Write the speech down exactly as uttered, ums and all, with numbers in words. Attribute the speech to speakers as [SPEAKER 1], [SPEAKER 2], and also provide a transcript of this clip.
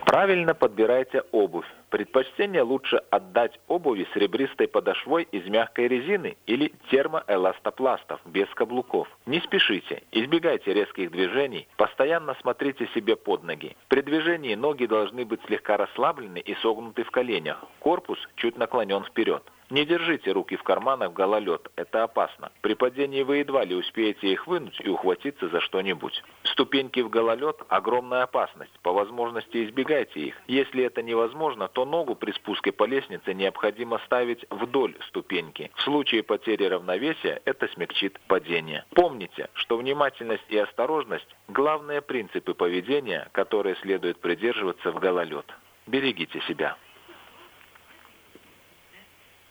[SPEAKER 1] Правильно подбирайте обувь. Предпочтение лучше отдать обуви с ребристой подошвой из мягкой резины или термоэластопластов без каблуков. Не спешите, избегайте резких движений, постоянно смотрите себе под ноги. При движении ноги должны быть слегка расслаблены и согнуты в коленях, корпус чуть наклонен вперед. Не держите руки в карманах в гололед, это опасно. При падении вы едва ли успеете их вынуть и ухватиться за что-нибудь. Ступеньки в гололед – огромная опасность, по возможности избегайте их. Если это невозможно, то ногу при спуске по лестнице необходимо ставить вдоль ступеньки. В случае потери равновесия это смягчит падение. Помните, что внимательность и осторожность – главные принципы поведения, которые следует придерживаться в гололед. Берегите себя.